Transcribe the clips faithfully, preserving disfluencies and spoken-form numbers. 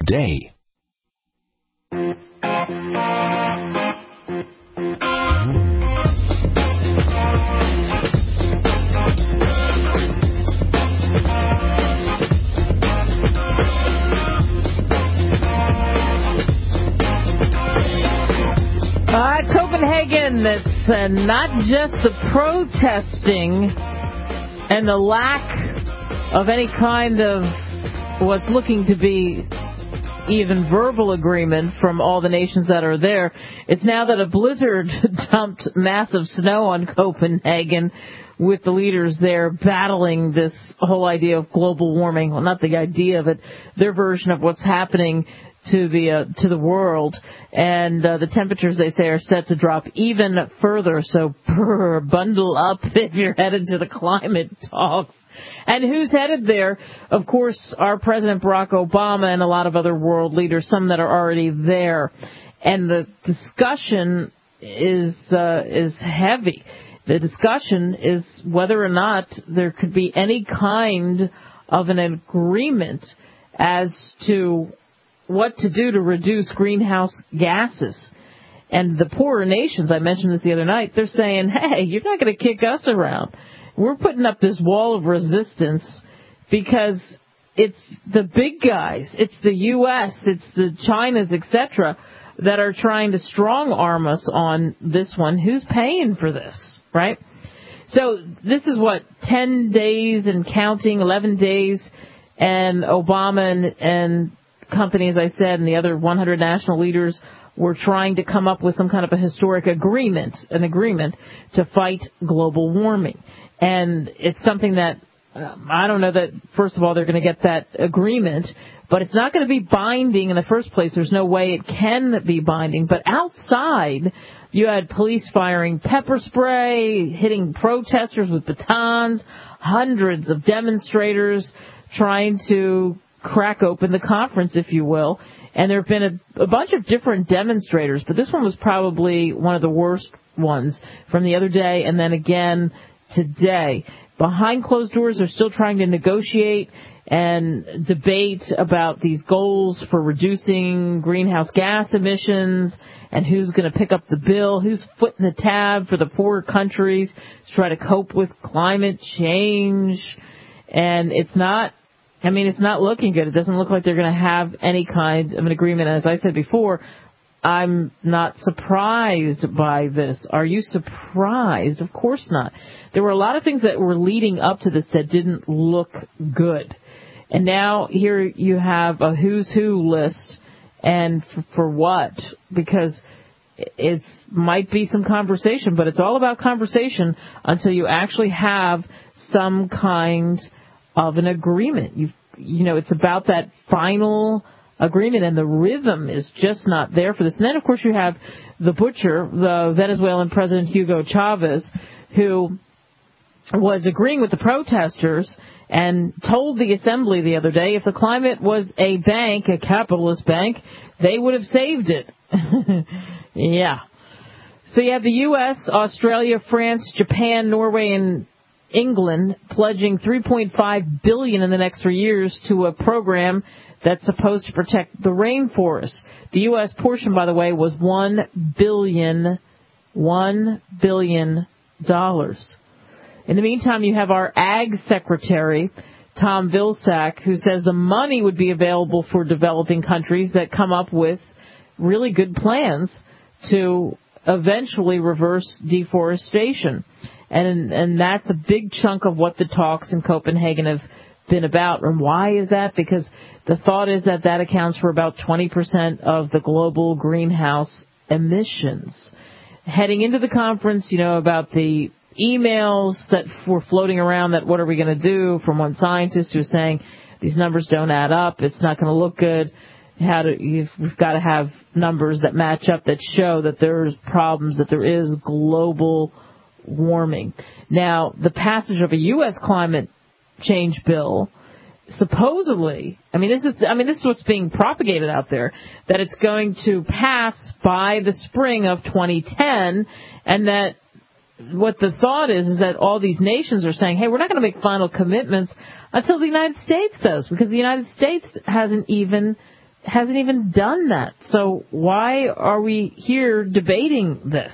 day. Uh, Copenhagen, that's uh, not just the protesting and the lack of any kind of what's looking to be even verbal agreement from all the nations that are there. It's now that a blizzard dumped massive snow on Copenhagen, with the leaders there battling this whole idea of global warming. Well, not the idea of it, their version of what's happening to the uh, to the world. And uh, the temperatures, they say, are set to drop even further. So brr, bundle up if you're headed to the climate talks. And who's headed there? Of course, our President Barack Obama and a lot of other world leaders, some that are already there. And the discussion is uh, is heavy. The discussion is whether or not there could be any kind of an agreement as to what to do to reduce greenhouse gases. And the poorer nations, I mentioned this the other night, they're saying, hey, you're not going to kick us around. We're putting up this wall of resistance because it's the big guys, it's the U S, it's the Chinas, et cetera, that are trying to strong-arm us on this one. Who's paying for this, right? So this is what, ten days and counting, eleven days, and Obama and, and company, as I said, and the other one hundred national leaders were trying to come up with some kind of a historic agreement, an agreement to fight global warming. And it's something that, um, I don't know that, first of all, they're going to get that agreement, but it's not going to be binding in the first place. There's no way it can be binding. But outside, you had police firing pepper spray, hitting protesters with batons, hundreds of demonstrators trying to crack open the conference, if you will. And there have been a, a bunch of different demonstrators, but this one was probably one of the worst ones from the other day and then again today. Behind closed doors, they're still trying to negotiate and debate about these goals for reducing greenhouse gas emissions and who's going to pick up the bill, who's footing the tab for the poorer countries to try to cope with climate change. And it's not I mean, it's not looking good. It doesn't look like they're going to have any kind of an agreement. As I said before, I'm not surprised by this. Are you surprised? Of course not. There were a lot of things that were leading up to this that didn't look good. And now here you have a who's who list. And for, for what? Because it might be some conversation, but it's all about conversation until you actually have some kind of an agreement. You you know, it's about that final agreement, and the rhythm is just not there for this. And then, of course, you have the butcher, the Venezuelan President Hugo Chavez, who was agreeing with the protesters and told the assembly the other day if the climate was a bank, a capitalist bank, they would have saved it. Yeah. So you have the U S, Australia, France, Japan, Norway, and England pledging three point five billion dollars in the next three years to a program that's supposed to protect the rainforest. The U S portion, by the way, was one billion dollars. one billion dollars. In the meantime, you have our Ag Secretary, Tom Vilsack, who says the money would be available for developing countries that come up with really good plans to eventually reverse deforestation. And and that's a big chunk of what the talks in Copenhagen have been about. And why is that? Because the thought is that that accounts for about twenty percent of the global greenhouse emissions. Heading into the conference, you know, about the emails that were floating around that what are we going to do, from one scientist who's saying these numbers don't add up, it's not going to look good. How to, you've, we've got to have numbers that match up, that show that there's problems, that there is global warming. Now, the passage of a U S climate change bill, supposedly, I mean, this is, I mean, this is what's being propagated out there, that it's going to pass by the spring of twenty ten, and that what the thought is, is that all these nations are saying, hey, we're not going to make final commitments until the United States does, because the United States hasn't even hasn't even done that. So why are we here debating this?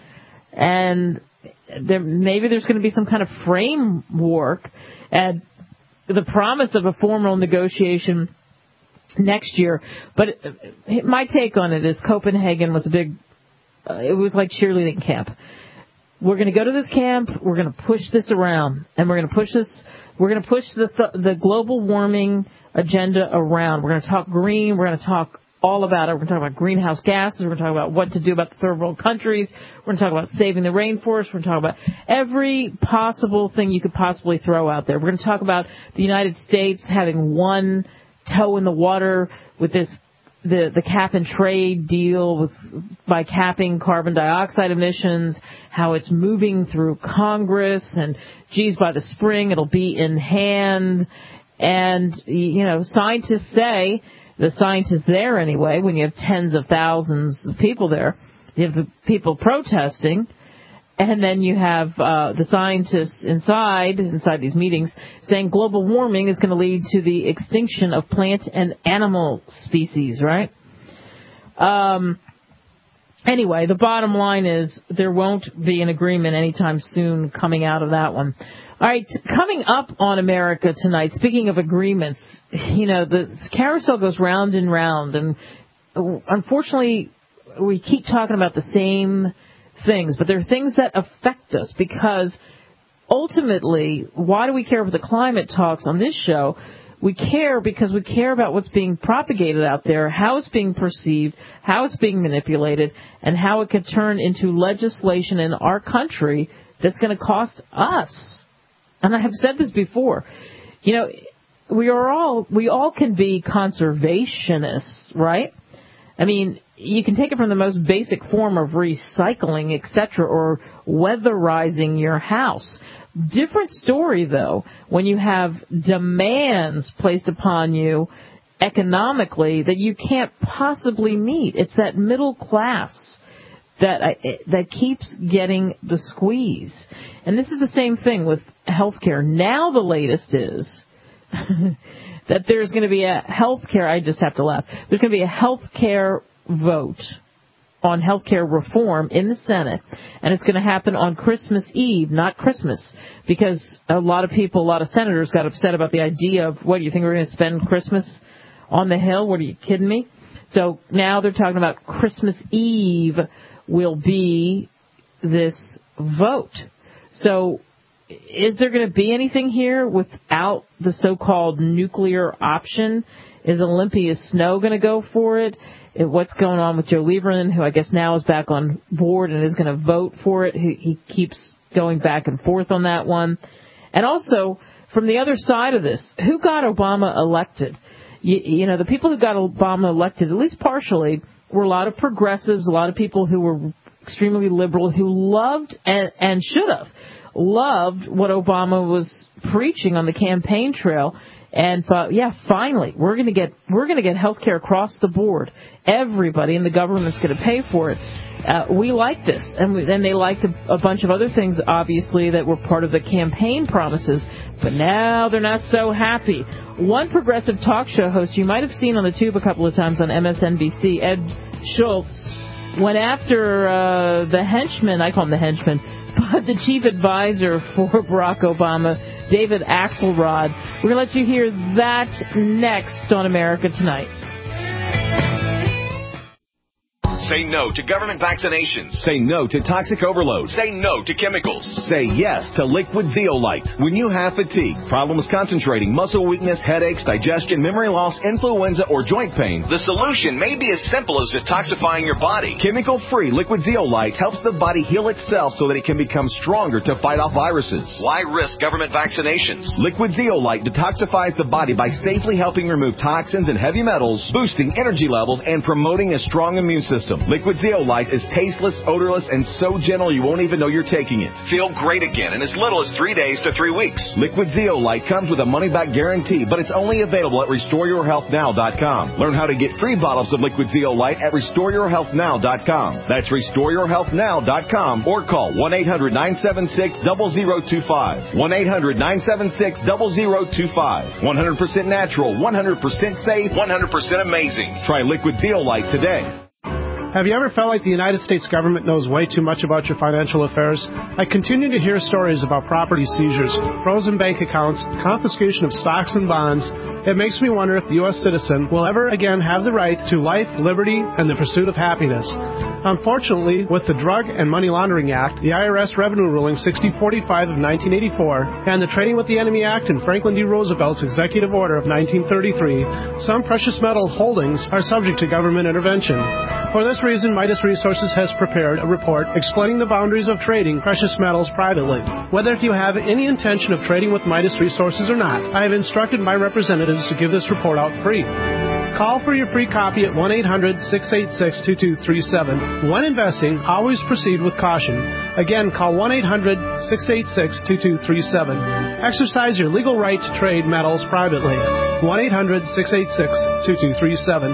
And there, maybe there's going to be some kind of framework and the promise of a formal negotiation next year. But my take on it is Copenhagen was a big, uh, it was like cheerleading camp. We're going to go to this camp, we're going to push this around, and we're going to push this, we're going to push the the global warming agenda around. We're going to talk green, we're going to talk all about it. We're going to talk about greenhouse gases, we're going to talk about what to do about the third world countries, we're going to talk about saving the rainforest, we're going to talk about every possible thing you could possibly throw out there. We're going to talk about the United States having one toe in the water with this the the cap and trade deal with by capping carbon dioxide emissions, how it's moving through Congress, and geez, by the spring it'll be in hand. And you know, scientists say, the scientists there anyway, when you have tens of thousands of people there, you have the people protesting, and then you have uh, the scientists inside, inside these meetings, saying global warming is going to lead to the extinction of plant and animal species, right? Um, anyway, the bottom line is there won't be an agreement anytime soon coming out of that one. All right, coming up on America tonight, speaking of agreements, you know, the carousel goes round and round, and unfortunately we keep talking about the same things, but there are things that affect us because ultimately, why do we care about the climate talks on this show? We care because we care about what's being propagated out there, how it's being perceived, how it's being manipulated, and how it could turn into legislation in our country that's going to cost us. And I have said this before. You know, we are all, we all can be conservationists, right? I mean, you can take it from the most basic form of recycling, et cetera, or weatherizing your house. Different story, though, when you have demands placed upon you economically that you can't possibly meet. It's that middle class that I, that keeps getting the squeeze. And this is the same thing with health care. Now the latest is that there's going to be a health care, I just have to laugh, there's going to be a health care vote on health care reform in the Senate, and it's going to happen on Christmas Eve, not Christmas, because a lot of people, a lot of senators got upset about the idea of, what, do you think we're going to spend Christmas on the Hill? What, are you kidding me? So now they're talking about Christmas Eve will be this vote. So is there going to be anything here without the so-called nuclear option? Is Olympia Snowe going to go for it? What's going on with Joe Lieberman, who I guess now is back on board and is going to vote for it? He, he keeps going back and forth on that one. And also, from the other side of this, who got Obama elected? You, you know, the people who got Obama elected, at least partially, were a lot of progressives, a lot of people who were extremely liberal, who loved and, and should have loved what Obama was preaching on the campaign trail, and thought, yeah, finally, we're going to get we're going to get health care across the board. Everybody in the government's going to pay for it. Uh, we like this, and we, then they liked a, a bunch of other things, obviously, that were part of the campaign promises. But now they're not so happy. One progressive talk show host you might have seen on the tube a couple of times on M S N B C, Ed Schultz, went after uh, the henchman. I call him the henchman. But the chief advisor for Barack Obama, David Axelrod. We're going to let you hear that next on America Tonight. Say no to government vaccinations. Say no to toxic overload. Say no to chemicals. Say yes to Liquid Zeolite. When you have fatigue, problems concentrating, muscle weakness, headaches, digestion, memory loss, influenza, or joint pain, the solution may be as simple as detoxifying your body. Chemical-free Liquid Zeolite helps the body heal itself so that it can become stronger to fight off viruses. Why risk government vaccinations? Liquid Zeolite detoxifies the body by safely helping remove toxins and heavy metals, boosting energy levels, and promoting a strong immune system. awesome. Liquid Zeolite is tasteless, odorless, and so gentle you won't even know you're taking it. Feel great again in as little as three days to three weeks. Liquid Zeolite comes with a money-back guarantee, but it's only available at restore your health now dot com. Learn how to get free bottles of Liquid Zeolite at restore your health now dot com. That's restore your health now dot com or call one eight hundred nine seven six zero zero two five. one eight hundred nine seven six zero zero two five. one hundred percent natural, one hundred percent safe, one hundred percent amazing. Try Liquid Zeolite today. Have you ever felt like the United States government knows way too much about your financial affairs? I continue to hear stories about property seizures, frozen bank accounts, confiscation of stocks and bonds. It makes me wonder if the U S citizen will ever again have the right to life, liberty, and the pursuit of happiness. Unfortunately, with the Drug and Money Laundering Act, the I R S Revenue Ruling sixty forty-five of nineteen eighty-four, and the Trading with the Enemy Act and Franklin D. Roosevelt's Executive Order of nineteen thirty-three, some precious metal holdings are subject to government intervention. For this reason, Midas Resources has prepared a report explaining the boundaries of trading precious metals privately. Whether you have any intention of trading with Midas Resources or not, I have instructed my representatives to give this report out free. Call for your free copy at one eight hundred six eight six two two three seven. When investing, always proceed with caution. Again, call one eight hundred six eight six two two three seven. Exercise your legal right to trade metals privately. one eight hundred six eight six two two three seven.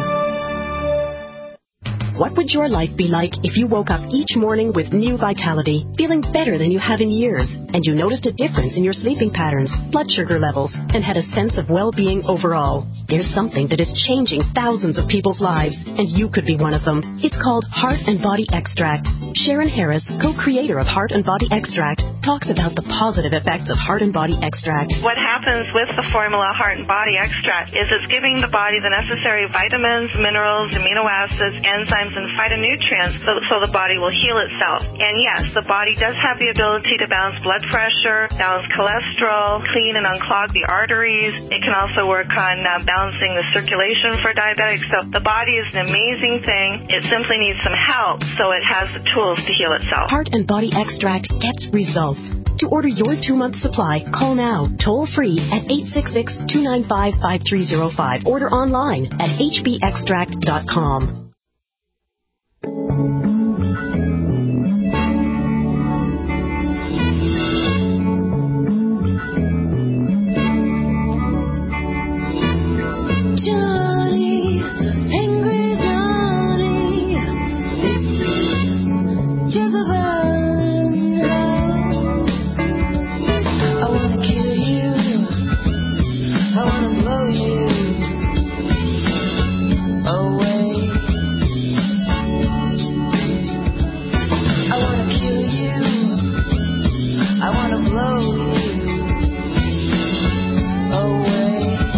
What would your life be like if you woke up each morning with new vitality, feeling better than you have in years, and you noticed a difference in your sleeping patterns, blood sugar levels, and had a sense of well-being overall? There's something that is changing thousands of people's lives, and you could be one of them. It's called Heart and Body Extract. Sharon Harris, co-creator of Heart and Body Extract, talks about the positive effects of Heart and Body Extract. What happens with the formula Heart and Body Extract is it's giving the body the necessary vitamins, minerals, amino acids, enzymes, and phytonutrients so, so the body will heal itself. And yes, the body does have the ability to balance blood pressure, balance cholesterol, clean and unclog the arteries. It can also work on uh, balancing the circulation for diabetics. So the body is an amazing thing. It simply needs some help so it has the tools to heal itself. Heart and Body Extract gets results. To order your two-month supply, call now, toll-free at eight six six, two nine five, five three zero five. Order online at h b extract dot com. Johnny, angry Johnny, this is Jezebel in hell. I wanna kill you, I wanna blow you away. I wanna kill you, I wanna blow you away.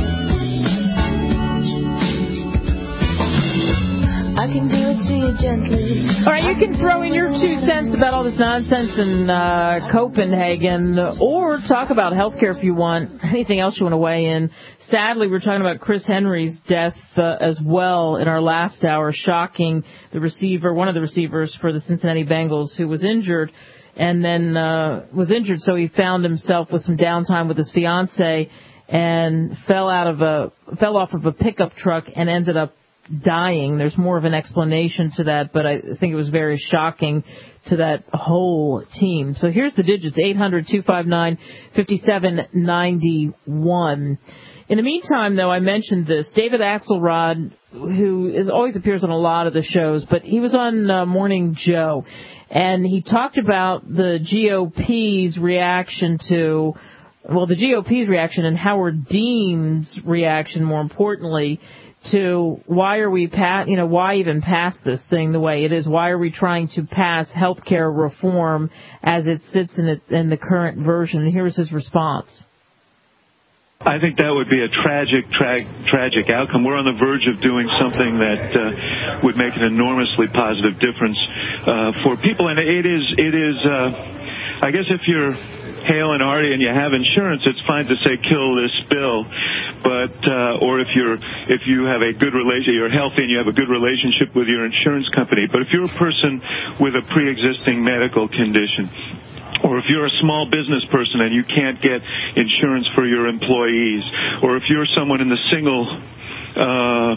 I can do it to you gently. All right, you can throw in your two cents about all this nonsense in uh, Copenhagen, or talk about healthcare if you want. Anything else you want to weigh in? Sadly, we're talking about Chris Henry's death uh, as well in our last hour. Shocking, the receiver, one of the receivers for the Cincinnati Bengals, who was injured and then uh, was injured, so he found himself with some downtime with his fiance and fell out of a fell off of a pickup truck and ended up dying. There's more of an explanation to that, but I think it was very shocking to that whole team. So here's the digits, eight hundred, two five nine, five seven nine one. In the meantime, though, I mentioned this. David Axelrod, who is always appears on a lot of the shows, but he was on uh, Morning Joe, and he talked about the G O P's reaction to, well, the G O P's reaction and Howard Dean's reaction, more importantly, to why are we pass, you know, why even pass this thing the way it is? Why are we trying to pass health care reform as it sits in, it, in the current version? And here's his response. I think that would be a tragic, tra- tragic outcome. We're on the verge of doing something that uh, would make an enormously positive difference uh, for people. And it is, it is. Uh, I guess if you're Hale and Hardy and you have insurance, it's fine to say kill this bill. But uh, or if you're if you have a good relation, you're healthy and you have a good relationship with your insurance company. But if you're a person with a pre-existing medical condition, or if you're a small business person and you can't get insurance for your employees, or if you're someone in the single uh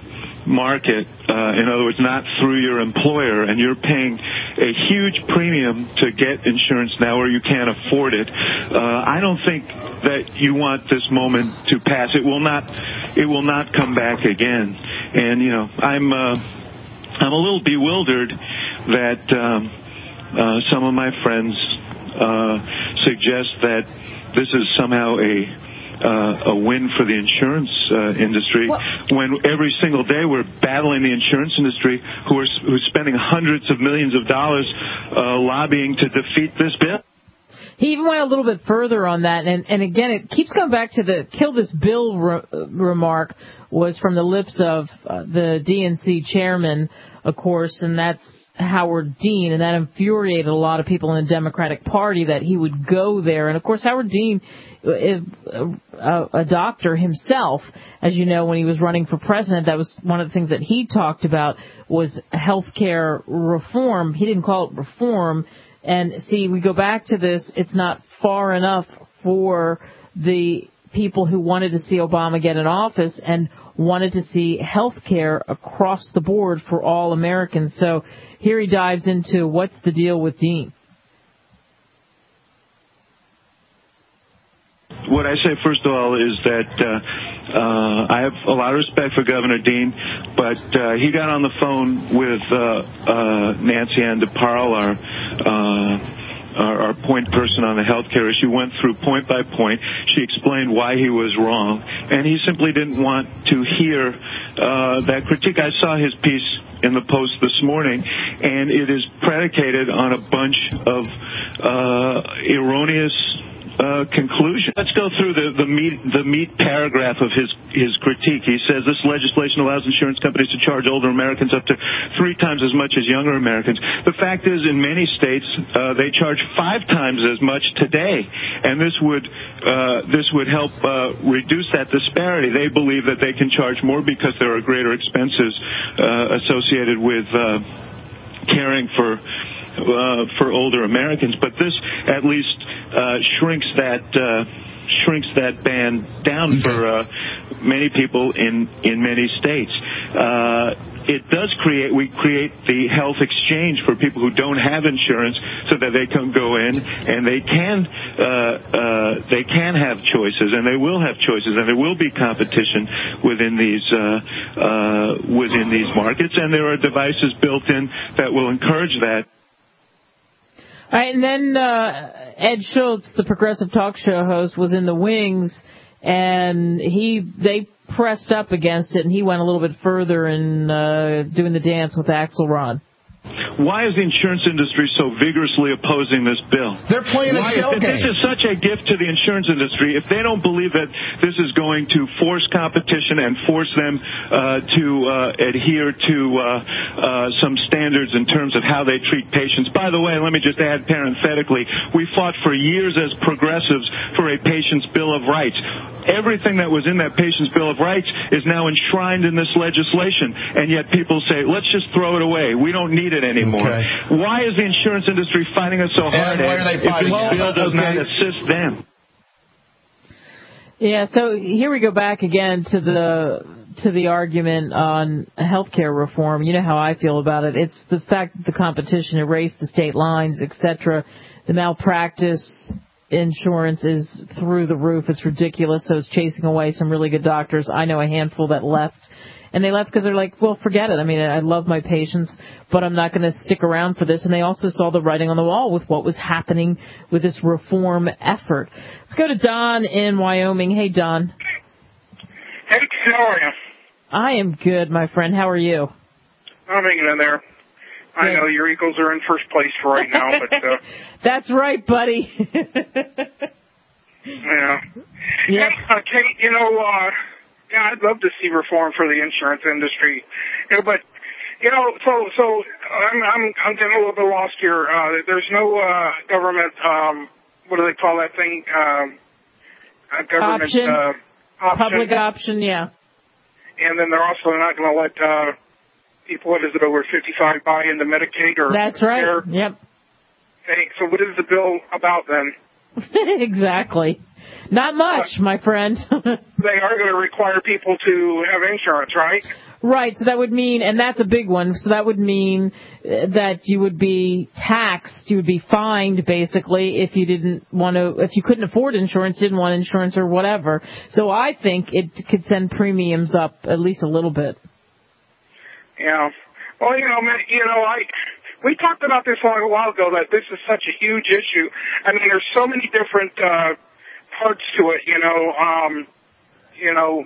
market, uh, in other words, not through your employer, and you're paying a huge premium to get insurance now or you can't afford it, uh, I don't think that you want this moment to pass. It will not, it will not come back again. And, you know, I'm, uh, I'm a little bewildered that, um, uh, some of my friends, uh, suggest that this is somehow a, Uh, a win for the insurance uh, industry, well, when every single day we're battling the insurance industry, who are who's spending hundreds of millions of dollars uh, lobbying to defeat this bill. He even went a little bit further on that, and, and again, it keeps going back to the kill this bill re- remark was from the lips of uh, the D N C chairman, of course, and that's Howard Dean, and that infuriated a lot of people in the Democratic Party that he would go there. And, of course, Howard Dean, a, a doctor himself, as you know, when he was running for president, that was one of the things that he talked about was health care reform. He didn't call it reform. And, see, we go back to this. It's not far enough for the people who wanted to see Obama get in office and wanted to see health care across the board for all Americans. So here he dives into what's the deal with Dean. What I say, first of all, is that uh, uh, I have a lot of respect for Governor Dean, but uh, he got on the phone with uh, uh, Nancy Ann DeParle, our, uh, our, our point person on the health care issue, went through point by point. She explained why he was wrong, and he simply didn't want to hear uh, that critique. I saw his piece in the Post this morning, and it is predicated on a bunch of uh, erroneous Uh, conclusion. Let's go through the, the meat the meat paragraph of his his critique. He says this legislation allows insurance companies to charge older Americans up to three times as much as younger Americans. The fact is, in many states, uh, they charge five times as much today, and this would uh, this would help uh, reduce that disparity. They believe that they can charge more because there are greater expenses uh, associated with uh, caring for. Uh, for older Americans, but this at least uh, shrinks that uh, shrinks that band down for uh, many people in in many states. Uh, it does create we create the health exchange for people who don't have insurance, so that they can go in and they can uh, uh, they can have choices, and they will have choices, and there will be competition within these uh, uh, within these markets, and there are devices built in that will encourage that. All right, and then uh, Ed Schultz, the Progressive Talk Show host, was in the wings, and he they pressed up against it, and he went a little bit further in uh, doing the dance with Axelrod. Why is the insurance industry so vigorously opposing this bill? They're playing a shell game. This is such a gift to the insurance industry. If they don't believe that this is going to force competition and force them uh, to uh, adhere to uh, uh, some standards in terms of how they treat patients. By the way, let me just add parenthetically, we fought for years as progressives for a patient's Bill of Rights. Everything that was in that patient's Bill of Rights is now enshrined in this legislation, and yet people say, let's just throw it away. We don't need it anymore. Okay. Why is the insurance industry fighting us so hard if this bill does not assist them? Yeah, so here we go back again to the to the argument on healthcare reform. You know how I feel about it. It's the fact that the competition erased the state lines, et cetera. The malpractice insurance is through the roof. It's ridiculous, so it's chasing away some really good doctors. I know a handful that left. And they left because they're like, well, forget it. I mean, I love my patients, but I'm not going to stick around for this. And they also saw the writing on the wall with what was happening with this reform effort. Let's go to Don in Wyoming. Hey, Don. Hey, how are you? I am good, my friend. How are you? I'm hanging in there. I yeah. know your Eagles are in first place for right now, but... Uh, That's right, buddy. yeah. Yep. Hey, uh, Kate, you know... Uh, Yeah, I'd love to see reform for the insurance industry, you know, but you know, so so I'm I'm I'm getting a little bit lost here. Uh, there's no uh, government. Um, what do they call that thing? Um, uh, government option. Uh, option, public option, yeah. And then they're also not going to let uh, people, what is it, over fifty-five buy into Medicaid or that's right. Care. Yep. Okay, so what is the bill about then? Exactly. Not much, my friend. They are going to require people to have insurance, right? Right, so that would mean, and that's a big one, so that would mean that you would be taxed, you would be fined, basically, if you didn't want to, if you couldn't afford insurance, didn't want insurance or whatever. So I think it could send premiums up at least a little bit. Yeah. Well, you know, man, you know, I... We talked about this a while ago, that this is such a huge issue. I mean, there's so many different uh, parts to it, you know. Um, you know,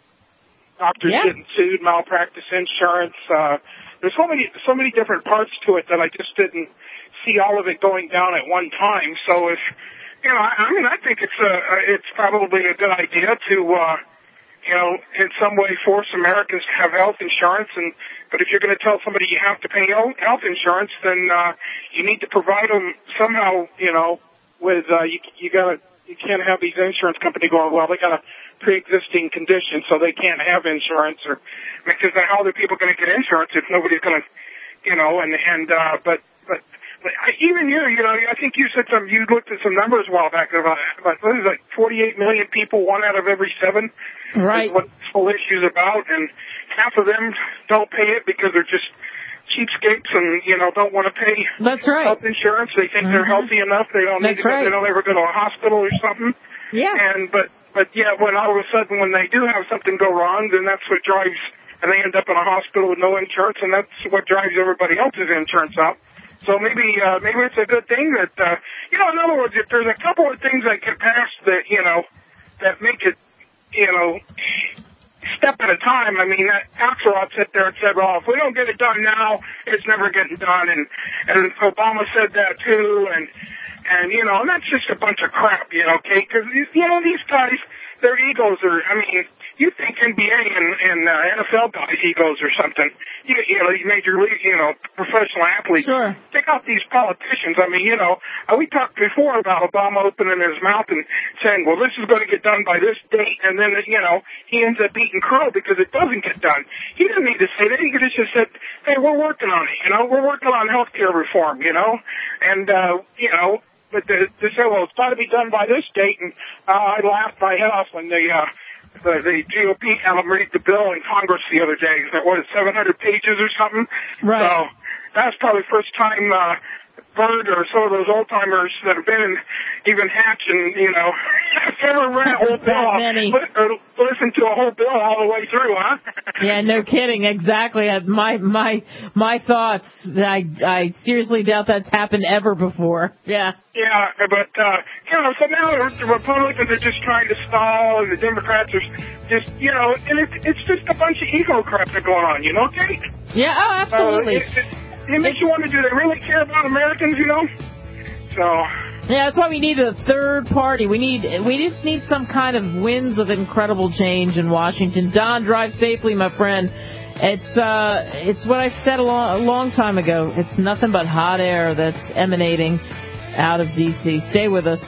doctors yeah. getting sued, malpractice insurance. Uh, there's so many, so many different parts to it that I just didn't see all of it going down at one time. So if, you know, I, I mean, I think it's a, it's probably a good idea to, uh, you know, in some way force Americans to have health insurance. And but if you're going to tell somebody you have to pay health insurance, then uh, you need to provide them somehow. You know, with uh, you, you got to you can't have these insurance companies going, well, they got a pre-existing condition, so they can't have insurance, or because how are people going to get insurance if nobody's going to, you know, and and uh, but but. But even you, you know, I think you said some, you looked at some numbers a while back about, about what is it, like forty-eight million people, one out of every seven. Right. Is what this whole issue is about, and half of them don't pay it because they're just cheapskates and, you know, don't want to pay That's right. health insurance. They think mm-hmm. they're healthy enough. They don't That's need to go, right. they don't ever go to a hospital or something. Yeah. And, but, but yeah, when all of a sudden when they do have something go wrong, then that's what drives, and they end up in a hospital with no insurance, and that's what drives everybody else's insurance up. So maybe uh, maybe it's a good thing that, uh, you know, in other words, if there's a couple of things that get passed that, you know, that make it, you know, step at a time. I mean, that Axelrod sat there and said, well, if we don't get it done now, it's never getting done. And, and Obama said that too. And, and, you know, and that's just a bunch of crap, you know, Kate, because, you know, these guys, their egos are, I mean, you think N B A and, and uh, N F L guys' egos or something. You, you know, these major league, you know, professional athletes. Sure. Take out these politicians. I mean, you know, uh, we talked before about Obama opening his mouth and saying, well, this is going to get done by this date. And then, you know, he ends up beating crow because it doesn't get done. He didn't need to say that. He could have just said, hey, we're working on it. You know, we're working on health care reform, you know. And, uh, you know, but to, to say, well, it's got to be done by this date. And uh, I laughed my head off when they, uh, The, the G O P had them read the bill in Congress the other day. That was seven hundred pages or something. Right. So that's probably the first time uh, Bird or some of those old timers that have been even hatching, you know, ever read a whole bill or listened to a whole bill all the way through, huh? Yeah, no kidding. Exactly. My my my thoughts. I I seriously doubt that's happened ever before. Yeah. Yeah, but uh, you know, so now the Republicans are just trying to stall, and the Democrats are just, you know, and it's it's just a bunch of ego crap that's going on, you know, Kate? Yeah. Oh, absolutely. Uh, it, it, it makes you wonder, do they really care about Americans, you know? So. Yeah, that's why we need a third party. We need, we just need some kind of winds of incredible change in Washington. Don, drive safely, my friend. It's, uh, it's what I said a long, a long time ago. It's nothing but hot air that's emanating out of D C. Stay with us.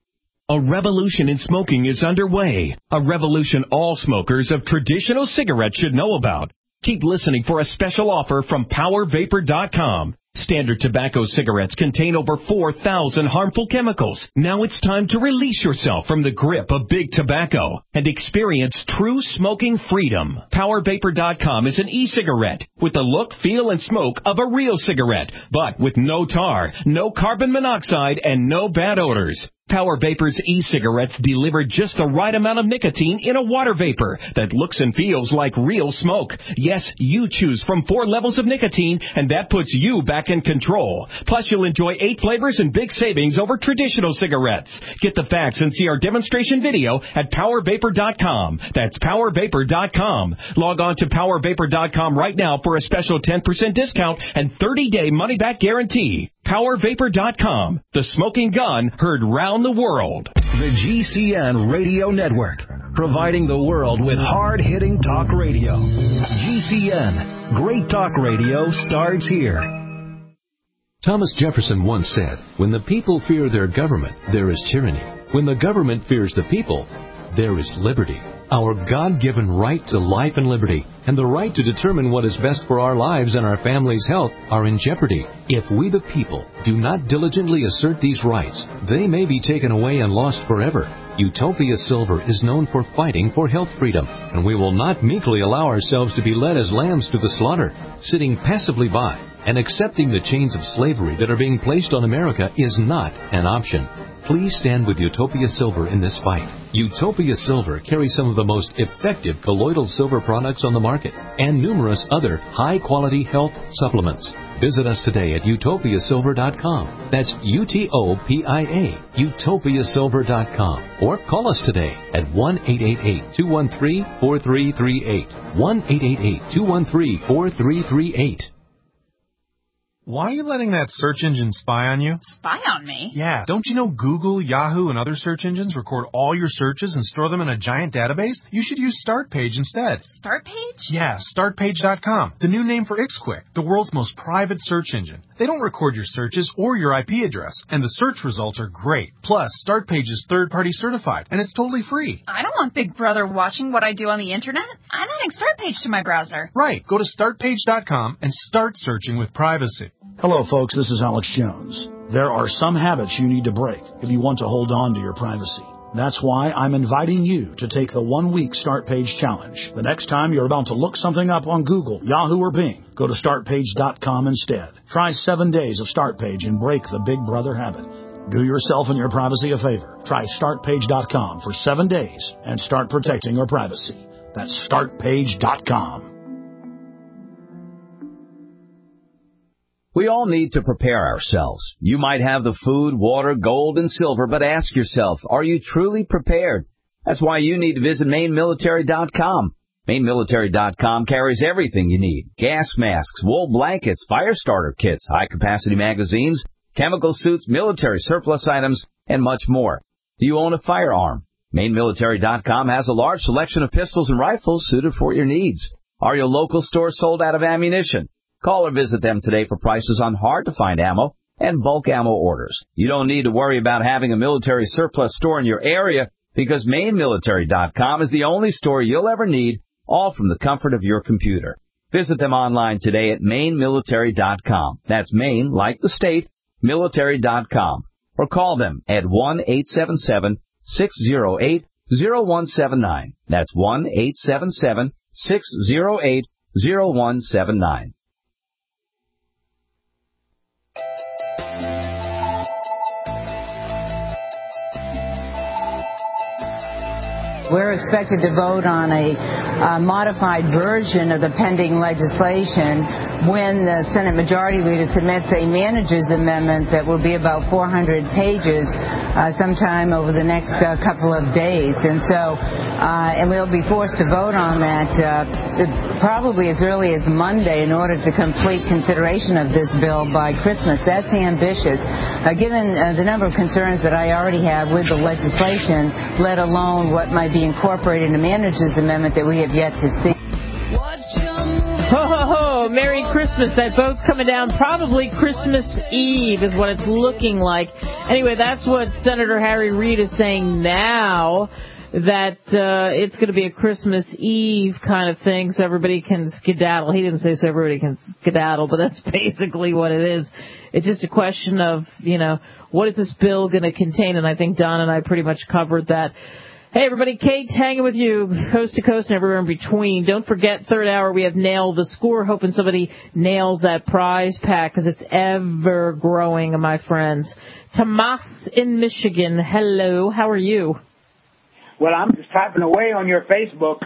A revolution in smoking is underway. A revolution all smokers of traditional cigarettes should know about. Keep listening for a special offer from Power Vapor dot com. Standard tobacco cigarettes contain over four thousand harmful chemicals. Now it's time to release yourself from the grip of big tobacco and experience true smoking freedom. Power Vapor dot com is an e-cigarette with the look, feel, and smoke of a real cigarette, but with no tar, no carbon monoxide, and no bad odors. Power Vapor's e-cigarettes deliver just the right amount of nicotine in a water vapor that looks and feels like real smoke. Yes, you choose from four levels of nicotine, and that puts you back in control. Plus, you'll enjoy eight flavors and big savings over traditional cigarettes. Get the facts and see our demonstration video at Power Vapor dot com. That's Power Vapor dot com. Log on to Power Vapor dot com right now for a special ten percent discount and thirty-day money-back guarantee. Power Vapor dot com. The smoking gun heard round the world. The G C N Radio Network, providing the world with hard-hitting talk radio. G C N, great talk radio starts here. Thomas Jefferson once said, when the people fear their government, there is tyranny. When the government fears the people, there is liberty. Our God-given right to life and liberty and the right to determine what is best for our lives and our family's health are in jeopardy. If we the people do not diligently assert these rights, they may be taken away and lost forever. Utopia Silver is known for fighting for health freedom, and we will not meekly allow ourselves to be led as lambs to the slaughter. Sitting passively by and accepting the chains of slavery that are being placed on America is not an option. Please stand with Utopia Silver in this fight. Utopia Silver carries some of the most effective colloidal silver products on the market and numerous other high-quality health supplements. Visit us today at utopia silver dot com. That's U T O P I A, utopia silver dot com. Or call us today at one eight eight eight, two one three, four three three eight. one eight eight eight, two one three, four three three eight. Why are you letting that search engine spy on you? Spy on me? Yeah. Don't you know Google, Yahoo, and other search engines record all your searches and store them in a giant database? You should use StartPage instead. StartPage? Yeah, start page dot com. The new name for IxQuick, the world's most private search engine. They don't record your searches or your I P address, and the search results are great. Plus, StartPage is third-party certified, and it's totally free. I don't want Big Brother watching what I do on the Internet. I'm adding StartPage to my browser. Right. Go to start page dot com and start searching with privacy. Hello, folks. This is Alex Jones. There are some habits you need to break if you want to hold on to your privacy. That's why I'm inviting you to take the one-week Start Page Challenge. The next time you're about to look something up on Google, Yahoo, or Bing, go to start page dot com instead. Try seven days of StartPage and break the Big Brother habit. Do yourself and your privacy a favor. Try start page dot com for seven days and start protecting your privacy. That's start page dot com. We all need to prepare ourselves. You might have the food, water, gold, and silver, but ask yourself, are you truly prepared? That's why you need to visit Maine Military dot com. Maine Military dot com carries everything you need. Gas masks, wool blankets, fire starter kits, high-capacity magazines, chemical suits, military surplus items, and much more. Do you own a firearm? Maine Military dot com has a large selection of pistols and rifles suited for your needs. Are your local stores sold out of ammunition? Call or visit them today for prices on hard-to-find ammo and bulk ammo orders. You don't need to worry about having a military surplus store in your area because Maine Military dot com is the only store you'll ever need, all from the comfort of your computer. Visit them online today at Maine Military dot com. That's Maine, like the state, military dot com. Or call them at one eight seven seven, six zero eight, zero one seven nine. That's one eight seven seven, six zero eight, zero one seven nine. We're expected to vote on a uh, modified version of the pending legislation when the Senate Majority Leader submits a manager's amendment that will be about four hundred pages uh, sometime over the next uh, couple of days. And so, uh, and we'll be forced to vote on that uh, probably as early as Monday in order to complete consideration of this bill by Christmas. That's ambitious. Uh, given uh, the number of concerns that I already have with the legislation, let alone what might be incorporated in the manager's amendment that we have yet to see. Ho, ho, ho. Merry Christmas. That vote's coming down probably Christmas Eve is what it's looking like. Anyway, that's what Senator Harry Reid is saying now, that uh, it's going to be a Christmas Eve kind of thing so everybody can skedaddle. He didn't say so everybody can skedaddle, but that's basically what it is. It's just a question of, you know, what is this bill going to contain? And I think Don and I pretty much covered that. Hey, everybody, Kate hanging with you coast to coast and everywhere in between. Don't forget, third hour, we have Nail the Score, hoping somebody nails that prize pack because it's ever growing, my friends. Tomas in Michigan, hello, how are you? Well, I'm just typing away on your Facebook.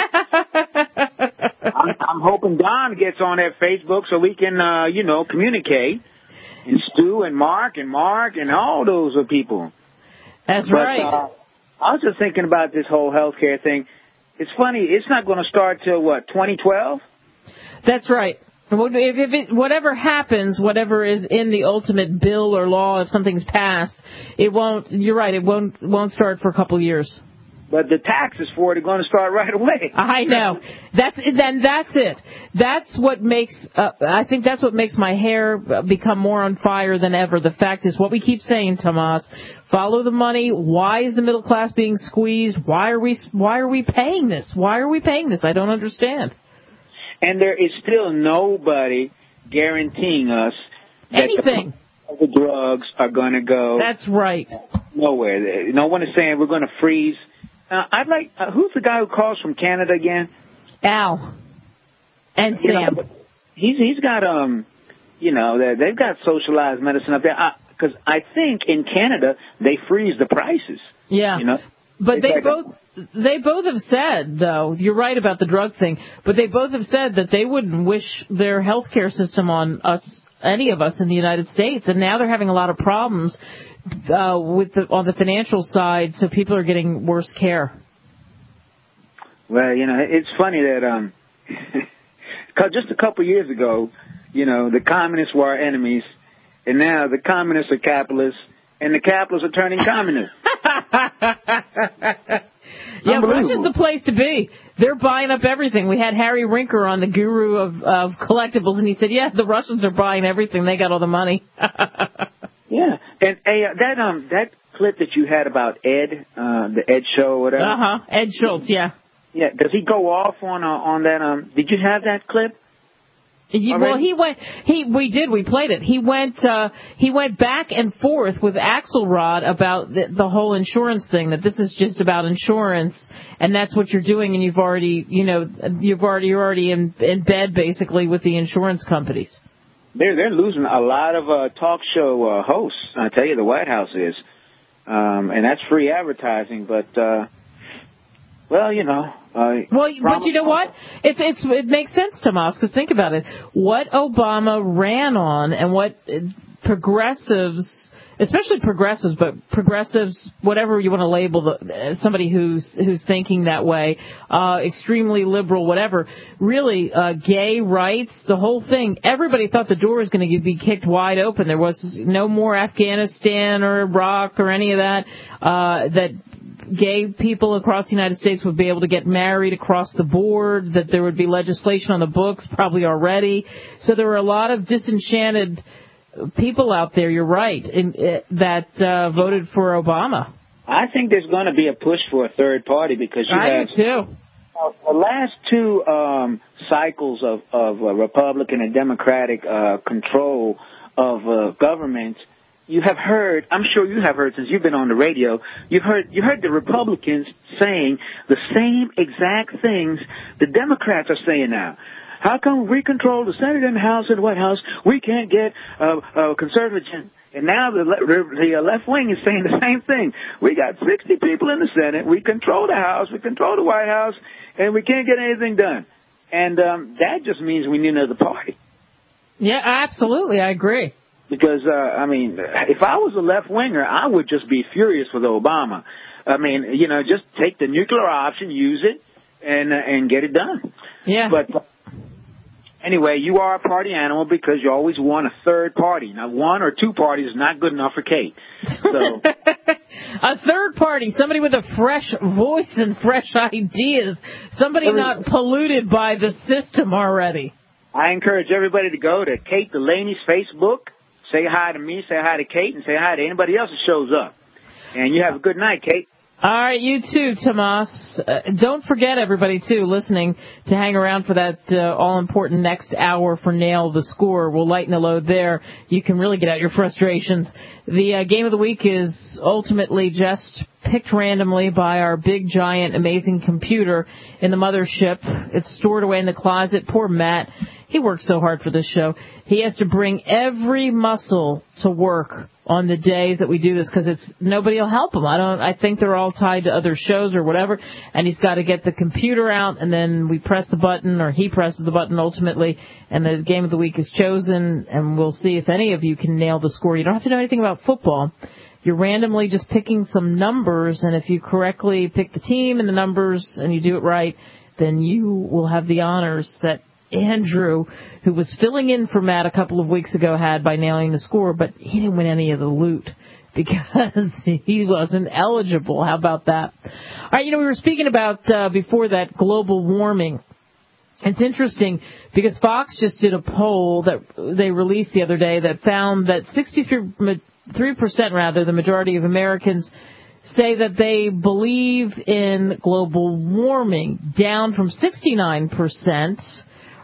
I'm, I'm hoping Don gets on that Facebook so we can, uh, you know, communicate. And Stu and Mark and Mark and all those are people. That's but, right. Uh, I was just thinking about this whole healthcare thing. It's funny. It's not going to start till, what, twenty twelve? That's right. If, if it, whatever happens, whatever is in the ultimate bill or law, if something's passed, it won't, you're right, it won't won't start for a couple of years. But the taxes for it are going to start right away. I know. That's then. That's it. That's what makes. Uh, I think that's what makes my hair become more on fire than ever. The fact is, what we keep saying, Tomas, follow the money. Why is the middle class being squeezed? Why are we? Why are we paying this? Why are we paying this? I don't understand. And there is still nobody guaranteeing us that anything. The, the drugs are going to go. That's right. Nowhere. No one is saying we're going to freeze. Uh, I'd like. Uh, who's the guy who calls from Canada again? Al. And you Sam. Know, he's he's got um, you know, they've got socialized medicine up there. Because I, I think in Canada they freeze the prices. Yeah. You know. But it's they like both a, they both have said, though, you're right about the drug thing, but they both have said that they wouldn't wish their healthcare system on us, any of us in the United States, and now they're having a lot of problems uh, with the, on the financial side, so people are getting worse care. Well, you know, it's funny that um, cause just a couple years ago, you know, the communists were our enemies, and now the communists are capitalists, and the capitalists are turning communists. Yeah, Russia's the place to be. They're buying up everything. We had Harry Rinker on, the guru of, of collectibles, and he said, yeah, the Russians are buying everything. They got all the money. Yeah. And hey, uh, that um that clip that you had about Ed, uh, the Ed show or whatever. Uh-huh. Ed Schultz, yeah. Yeah. Does he go off on uh, on that? Um, Did you have that clip? He, well, he went. He we did. We played it. He went. Uh, he went back and forth with Axelrod about the, the whole insurance thing. That this is just about insurance, and that's what you're doing. And you've already, you know, you've already you're already in, in bed basically with the insurance companies. They're they're losing a lot of uh, talk show uh, hosts. I tell you, the White House is, um, and that's free advertising. But uh, well, you know. Uh, well, but you know what? It's it's it makes sense, Tomas, because think about it. What Obama ran on and what progressives, especially progressives, but progressives, whatever you want to label the, somebody who's who's thinking that way, uh, extremely liberal, whatever, really uh, gay rights, the whole thing. Everybody thought the door was going to be kicked wide open. There was no more Afghanistan or Iraq or any of that. Uh, that. Gay people across the United States would be able to get married across the board, that there would be legislation on the books, probably already. So there were a lot of disenchanted people out there, you're right, in, uh, that uh, voted for Obama. I think there's going to be a push for a third party because you I have... do too. Uh, the last two um, cycles of, of uh, Republican and Democratic uh, control of uh, government, you have heard, I'm sure you have heard since you've been on the radio, you've heard you heard the Republicans saying the same exact things the Democrats are saying now. How come we control the Senate and the House and the White House? We can't get uh, uh, conservative. And now the, the left wing is saying the same thing. We got sixty people in the Senate. We control the House. We control the White House. And we can't get anything done. And um, that just means we need another party. Yeah, absolutely. I agree. Because, uh, I mean, if I was a left-winger, I would just be furious with Obama. I mean, you know, just take the nuclear option, use it, and uh, and get it done. Yeah. But uh, anyway, you are a party animal because you always want a third party. Now, one or two parties is not good enough for Kate. So a third party, somebody with a fresh voice and fresh ideas, somebody Every, not polluted by the system already. I encourage everybody to go to Kate Delaney's Facebook. Say hi to me, say hi to Kate, and say hi to anybody else that shows up. And you have a good night, Kate. All right, you too, Tomas. Uh, don't forget, everybody, too, listening, to hang around for that uh, all-important next hour for Nail the Score. We'll lighten the load there. You can really get out your frustrations. The uh, game of the week is ultimately just picked randomly by our big, giant, amazing computer in the mothership. It's stored away in the closet. Poor Matt. He works so hard for this show. He has to bring every muscle to work on the days that we do this because it's nobody will help him. I don't. I think they're all tied to other shows or whatever. And he's got to get the computer out, and then we press the button, or he presses the button ultimately, and the game of the week is chosen. And we'll see if any of you can nail the score. You don't have to know anything about football. You're randomly just picking some numbers, and if you correctly pick the team and the numbers, and you do it right, then you will have the honors that Andrew, who was filling in for Matt a couple of weeks ago, had by nailing the score, but he didn't win any of the loot because he wasn't eligible. How about that? All right, you know, we were speaking about uh, before that global warming. It's interesting because Fox just did a poll that they released the other day that found that sixty-three percent, rather, the majority of Americans say that they believe in global warming, down from sixty-nine percent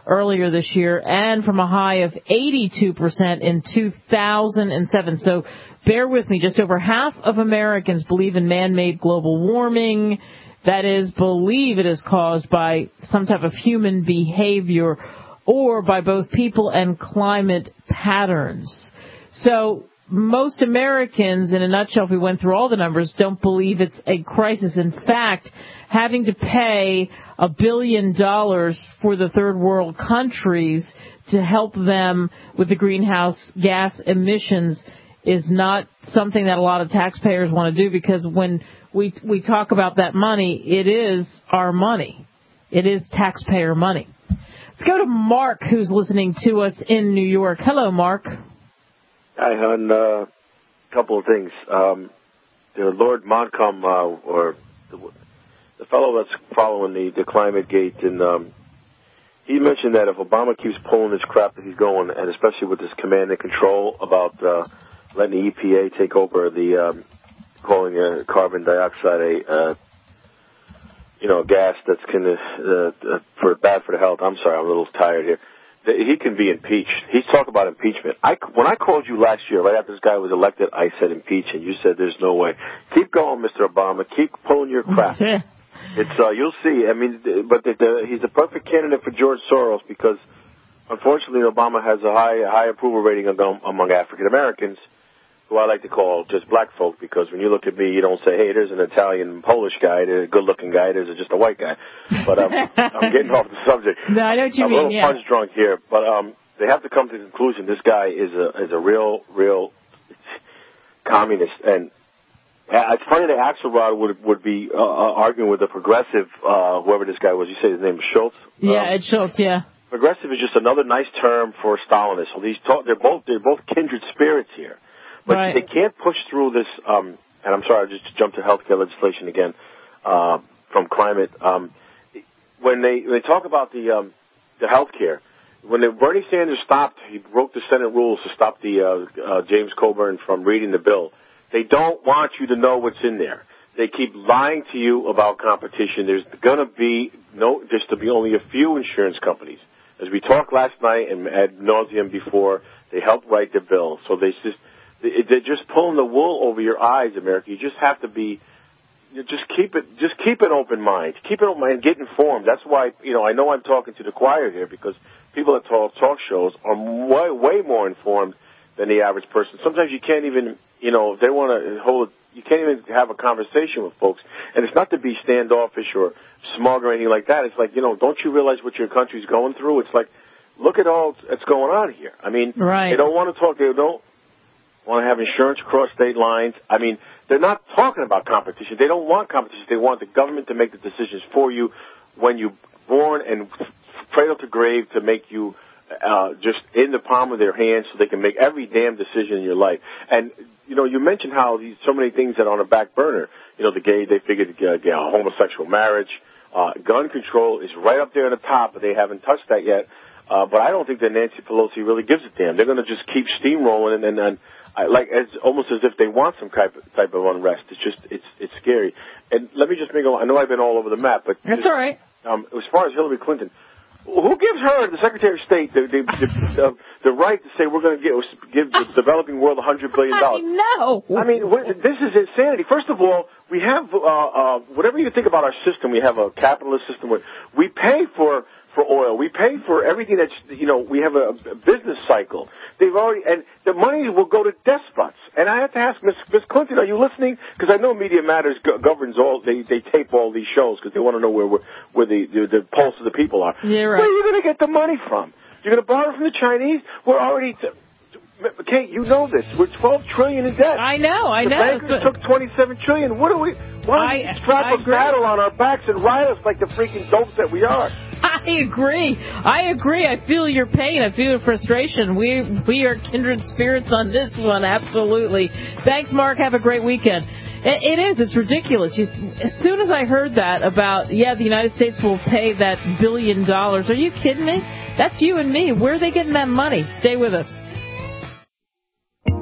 earlier this year, and from a high of eighty-two percent in two thousand seven. So bear with me. Just over half of Americans believe in man-made global warming. That is, believe it is caused by some type of human behavior or by both people and climate patterns. So most Americans, in a nutshell, if we went through all the numbers, don't believe it's a crisis. In fact, having to pay a billion dollars for the third world countries to help them with the greenhouse gas emissions is not something that a lot of taxpayers want to do, because when we we talk about that money, it is our money. It is taxpayer money. Let's go to Mark, who's listening to us in New York. Hello, Mark. Hi, hon. A uh, couple of things. Um, the Lord Montcalm, uh, or the, the fellow that's following the, the climate gate, and um, he mentioned that if Obama keeps pulling this crap that he's going, and especially with this command and control about uh, letting the E P A take over the um, calling uh, carbon dioxide a uh, you know gas that's gonna uh, uh, for bad for the health. I'm sorry, I'm a little tired here. He can be impeached. He's talking about impeachment. I, when I called you last year, right after this guy was elected, I said impeach, and you said there's no way. Keep going, Mister Obama. Keep pulling your crap. It's uh, you'll see. I mean, but the, the, he's a perfect candidate for George Soros because, unfortunately, Obama has a high high approval rating among, among African Americans, who I like to call just black folk, because when you look at me, you don't say, hey, there's an Italian, Polish guy, there's a good-looking guy, there's just a white guy. But um, I'm getting off the subject. No, I know what you I'm mean, a little yeah. punch drunk here, but um, they have to come to the conclusion this guy is a is a real, real communist. And uh, it's funny that Axelrod would would be uh, arguing with a progressive, uh, whoever this guy was. You say his name is Schultz? Yeah, um, Ed Schultz, yeah. Progressive is just another nice term for Stalinist. So these talk, they're both they're both kindred spirits here. But right. they can't push through this, um, and I'm sorry, I just jumped to healthcare legislation again, uh, from climate. Um, when they when they talk about the um, the healthcare, when the, Bernie Sanders stopped, he broke the Senate rules to stop the uh, uh, James Coburn from reading the bill. They don't want you to know what's in there. They keep lying to you about competition. There's going to be no, there's to be only a few insurance companies. As we talked last night and ad nauseum before, they helped write the bill. So they just They're just pulling the wool over your eyes, America. You just have to be, you just keep it, just keep an open mind. Keep an open mind and get informed. That's why, you know, I know I'm talking to the choir here because people that talk talk shows are way, way more informed than the average person. Sometimes you can't even, you know, if they want to hold, you can't even have a conversation with folks. And it's not to be standoffish or smug or anything like that. It's like, you know, don't you realize what your country's going through? It's like, look at all that's going on here. I mean, right. They don't want to talk, they don't want to have insurance across state lines. I mean, they're not talking about competition. They don't want competition. They want the government to make the decisions for you when you're born and cradle to grave, to make you uh, just in the palm of their hands so they can make every damn decision in your life. And, you know, you mentioned how these, so many things that are on the back burner. You know, the gay, they figured uh, you know, homosexual marriage, uh, gun control is right up there at the top, but they haven't touched that yet. Uh, but I don't think that Nancy Pelosi really gives a damn. They're going to just keep steamrolling and then, and, I, like, it's almost as if they want some type of, type of unrest. It's just, it's, it's scary. And let me just make a, I know I've been all over the map, but that's just, all right. Um, as far as Hillary Clinton, who gives her, the Secretary of State, the the, the, the, the right to say we're going to give, give the developing world a hundred billion dollars? I know. I mean, this is insanity. First of all, we have uh, uh, whatever you think about our system. We have a capitalist system where we pay for. For oil, we pay for everything that's, you know, we have a, a business cycle. They've already, and the money will go to despots. And I have to ask Miss Miss Clinton, are you listening? Because I know Media Matters go- governs all, they, they tape all these shows because they want to know where, where the, the, the pulse of the people are. Yeah, right. Where are you going to get the money from? You're going to borrow from the Chinese? We're already, t- Kate, you know this. We're twelve trillion in debt. I know, I the know. The bankers took twenty-seven trillion. What are we, why don't we strap a saddle on our backs and ride us like the freaking dopes that we are? I agree. I agree. I feel your pain. I feel your frustration. We we are kindred spirits on this one, absolutely. Thanks, Mark. Have a great weekend. It, it is. It's ridiculous. You, as soon as I heard that about, yeah, the United States will pay that billion dollars, are you kidding me? That's you and me. Where are they getting that money? Stay with us.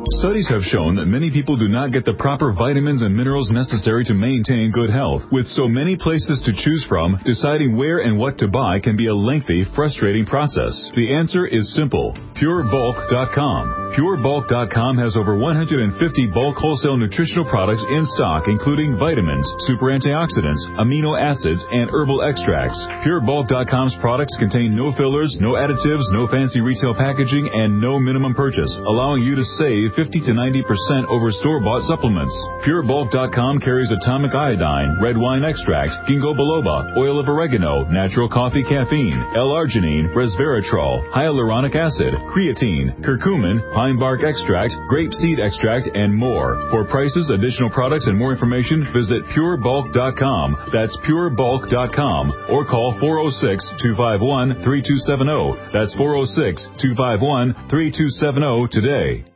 Studies have shown that many people do not get the proper vitamins and minerals necessary to maintain good health. With so many places to choose from, deciding where and what to buy can be a lengthy, frustrating process. The answer is simple. Pure Bulk dot com. Pure Bulk dot com has over one hundred fifty bulk wholesale nutritional products in stock, including vitamins, super antioxidants, amino acids, and herbal extracts. Pure Bulk dot com's products contain no fillers, no additives, no fancy retail packaging, and no minimum purchase, allowing you to save fifty to ninety percent over store-bought supplements. Pure Bulk dot com carries atomic iodine, red wine extract, ginkgo biloba, oil of oregano, natural coffee caffeine, L-arginine, resveratrol, hyaluronic acid, creatine, curcumin, pine bark extract, grape seed extract, and more. For prices, additional products, and more information, visit Pure Bulk dot com. That's Pure Bulk dot com. Or call four oh six, two five one, three two seven oh. That's four oh six, two five one, three two seven oh today.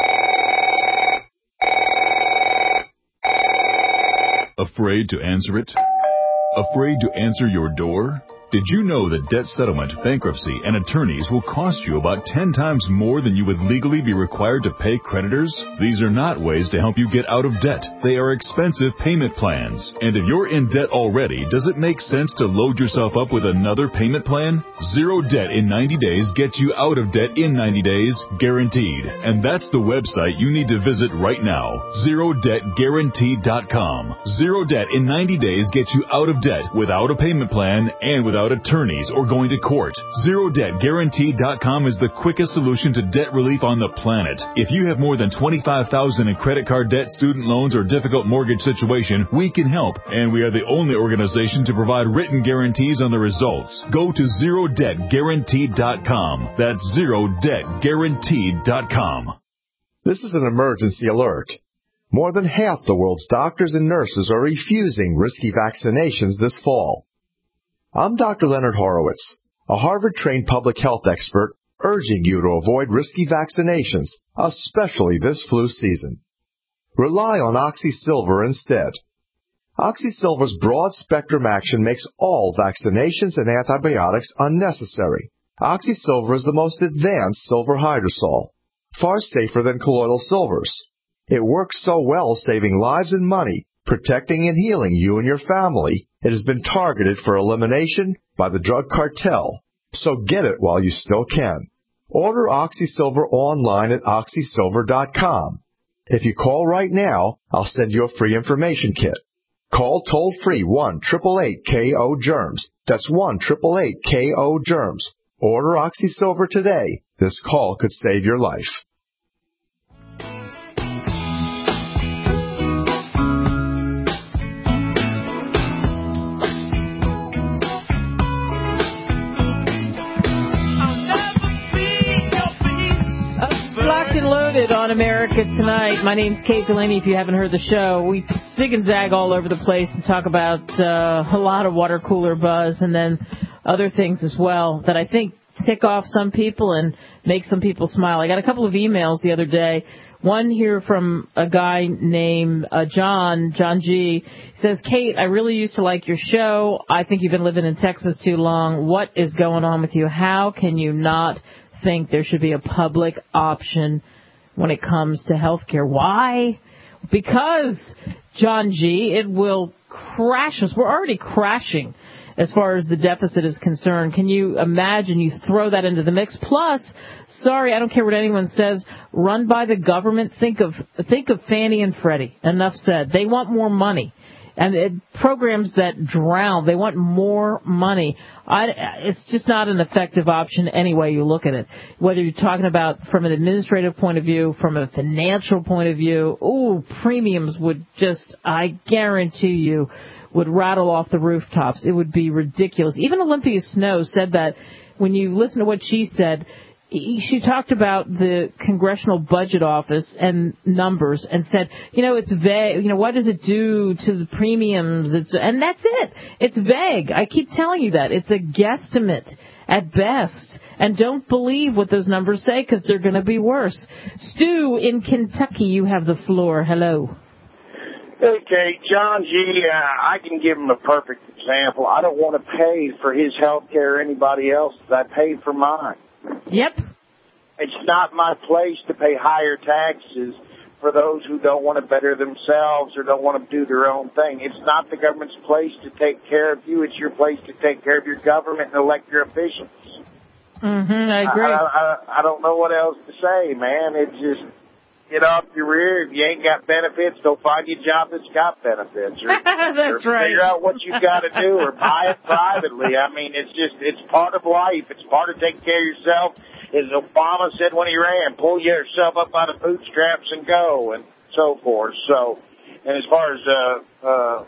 Afraid to answer it? Afraid to answer your door? Did you know that debt settlement, bankruptcy, and attorneys will cost you about ten times more than you would legally be required to pay creditors? These are not ways to help you get out of debt. They are expensive payment plans. And if you're in debt already, does it make sense to load yourself up with another payment plan? Zero debt in ninety days gets you out of debt in ninety days, guaranteed. And that's the website you need to visit right now, zero debt guaranteed dot com. Zero debt in ninety days gets you out of debt without a payment plan and without attorneys or going to court. zero debt guaranteed dot com is the quickest solution to debt relief on the planet. If you have more than twenty-five thousand dollars in credit card debt, student loans, or difficult mortgage situation, we can help, and we are the only organization to provide written guarantees on the results. Go to zero debt guaranteed dot com. That's zero debt guaranteed dot com. This is an emergency alert. More than half the world's doctors and nurses are refusing risky vaccinations this fall. I'm Doctor Leonard Horowitz, a Harvard-trained public health expert, urging you to avoid risky vaccinations, especially this flu season. Rely on OxySilver instead. OxySilver's broad-spectrum action makes all vaccinations and antibiotics unnecessary. OxySilver is the most advanced silver hydrosol, far safer than colloidal silvers. It works so well saving lives and money, protecting and healing you and your family. It has been targeted for elimination by the drug cartel, so get it while you still can. Order OxySilver online at oxy silver dot com. If you call right now, I'll send you a free information kit. Call toll-free one eight eight eight K O germs. That's one eight eight eight K O germs. Order OxySilver today. This call could save your life. On America Tonight. My name's Kate Delaney. If you haven't heard the show, we zig and zag all over the place and talk about uh, a lot of water cooler buzz and then other things as well that I think tick off some people and make some people smile. I got a couple of emails the other day. One here from a guy named uh, John, John G. He says, Kate, I really used to like your show. I think you've been living in Texas too long. What is going on with you? How can you not think there should be a public option when it comes to health care? Why? Because, John G., it will crash us. We're already crashing as far as the deficit is concerned. Can you imagine you throw that into the mix? Plus, sorry, I don't care what anyone says, run by the government. Think of think of Fannie and Freddie. Enough said. They want more money. And it, programs that drown, they want more money. I, it's just not an effective option any way you look at it. Whether you're talking about from an administrative point of view, from a financial point of view, ooh, premiums would just, I guarantee you, would rattle off the rooftops. It would be ridiculous. Even Olympia Snow said that when you listen to what she said, she talked about the Congressional Budget Office and numbers and said, you know, it's vague. You know, what does it do to the premiums? It's, and that's it. It's vague. I keep telling you that. It's a guesstimate at best. And don't believe what those numbers say because they're going to be worse. Stu in Kentucky, you have the floor. Hello. Hey, Kate. John G., uh, I can give him a perfect example. I don't want to pay for his health care or anybody else's. I paid for mine. Yep. It's not my place to pay higher taxes for those who don't want to better themselves or don't want to do their own thing. It's not the government's place to take care of you. It's your place to take care of your government and elect your officials. Mm-hmm, I agree. I, I, I don't know what else to say, man. It's just get off your rear. If you ain't got benefits, go find you a job that's got benefits. Or, that's or right. Figure out what you got to do or buy it privately. I mean, it's just, it's part of life. It's part of taking care of yourself. As Obama said when he ran, pull yourself up by the bootstraps and go, and so forth. So, and as far as uh, uh,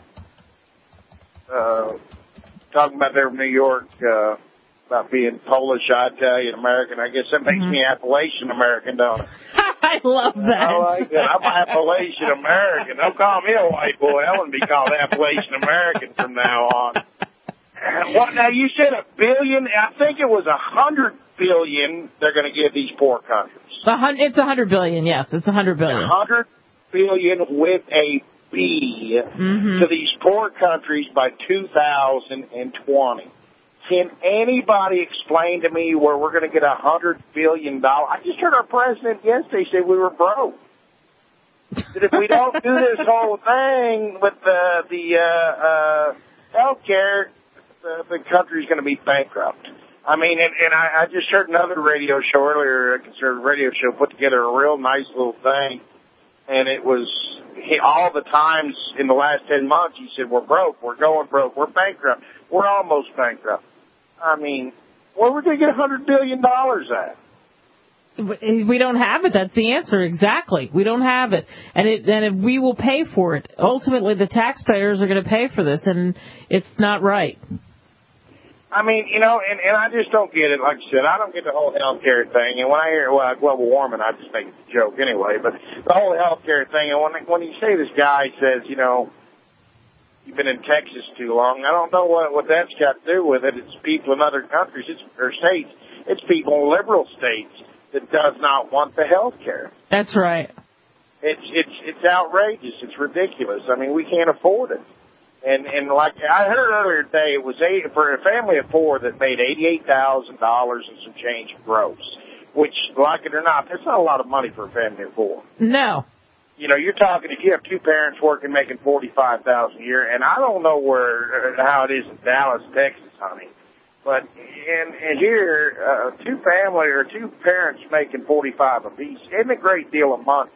uh, talking about there in New York, uh, about being Polish, Italian American, I guess that makes mm-hmm. me Appalachian American, don't it? I love that. I like that. I'm Appalachian American. Don't call me a white boy. I want to be called Appalachian American from now on. What, now, you said a billion. I think it was a hundred billion they're going to give these poor countries. A hun- it's a hundred billion, yes. It's a hundred billion. A hundred billion with a B mm-hmm. to these poor countries by two thousand twenty. Can anybody explain to me where we're going to get a hundred billion dollars? I just heard our president yesterday say we were broke. That if we don't do this whole thing with the, the uh, uh, health care, the, the country's going to be bankrupt. I mean, and, and I, I just heard another radio show earlier, a conservative radio show, put together a real nice little thing, and it was he, all the times in the last ten months he said, we're broke, we're going broke, we're bankrupt, we're almost bankrupt. I mean, where are we going to get one hundred billion dollars at? We don't have it. That's the answer. Exactly. We don't have it. And it, and we will pay for it. Ultimately, the taxpayers are going to pay for this, and it's not right. I mean, you know, and, and I just don't get it. Like I said, I don't get the whole health care thing. And when I hear, well, global warming, I just think it's a joke anyway. But the whole health care thing, and when, when you say this guy says, you know, you've been in Texas too long, I don't know what, what that's got to do with it. It's people in other countries, it's, or states. It's people in liberal states that does not want the health care. That's right. It's it's it's outrageous. It's ridiculous. I mean, we can't afford it. And and like I heard earlier today, it was eight, for a family of four that made eighty-eight thousand dollars and some change gross. Which, like it or not, that's not a lot of money for a family of four. No. You know, you're talking if you have two parents working making forty-five thousand a year, and I don't know where how it is in Dallas, Texas, honey. But in, in here, uh, two family or two parents making forty-five apiece isn't a great deal of money.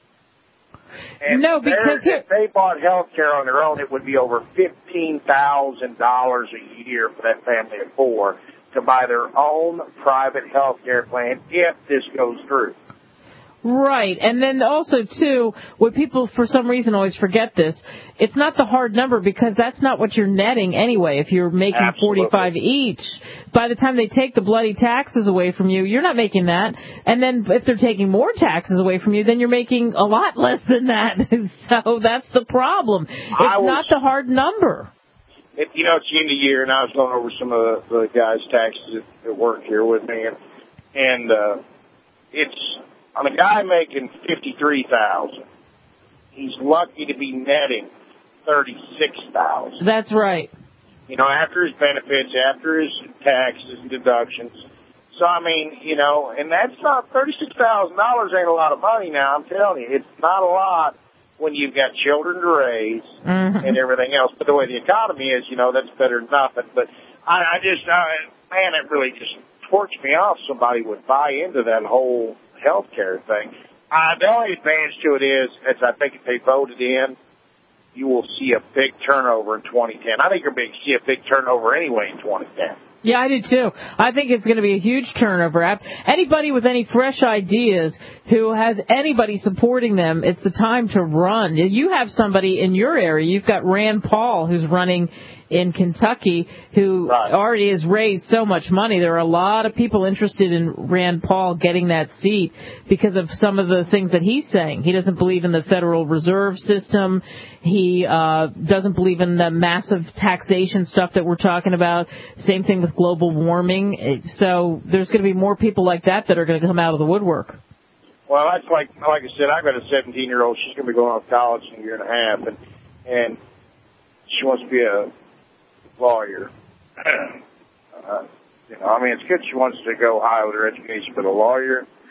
And no, because if they bought health care on their own, it would be over fifteen thousand dollars a year for that family of four to buy their own private health care plan if this goes through. Right. And then also, too, what people for some reason always forget this, it's not the hard number because that's not what you're netting anyway. If you're making Absolutely. forty-five each, by the time they take the bloody taxes away from you, you're not making that. And then if they're taking more taxes away from you, then you're making a lot less than that. So that's the problem. It's was, not the hard number. It, you know, it's the end of the year, and I was going over some of the, the guys' taxes at, at work here with me, and, and uh, it's... on a guy making fifty-three thousand dollars, he's lucky to be netting thirty-six thousand dollars. That's right. You know, after his benefits, after his taxes and deductions. So, I mean, you know, and that's not, thirty-six thousand dollars ain't a lot of money now, I'm telling you. It's not a lot when you've got children to raise mm-hmm. and everything else. But the way the economy is, you know, that's better than nothing. But I, I just, I, man, it really just torched me off. Somebody would buy into that whole healthcare thing. Uh, the only advantage to it is, as I think if they voted in, you will see a big turnover in twenty ten. I think you're going to see a big turnover anyway in twenty ten. Yeah, I do too. I think it's going to be a huge turnover. Anybody with any fresh ideas who has anybody supporting them, it's the time to run. You have somebody in your area. You've got Rand Paul who's running in Kentucky who right. already has raised so much money. There are a lot of people interested in Rand Paul getting that seat because of some of the things that he's saying. He doesn't believe in the Federal Reserve System. He uh doesn't believe in the massive taxation stuff that we're talking about. Same thing with global warming. So there's going to be more people like that that are going to come out of the woodwork. Well, that's like like I said, I've got a seventeen-year-old. She's going to be going off to college in a year and a half, and and she wants to be a lawyer. uh, you know, I mean, it's good she wants to go high with her education, but a lawyer,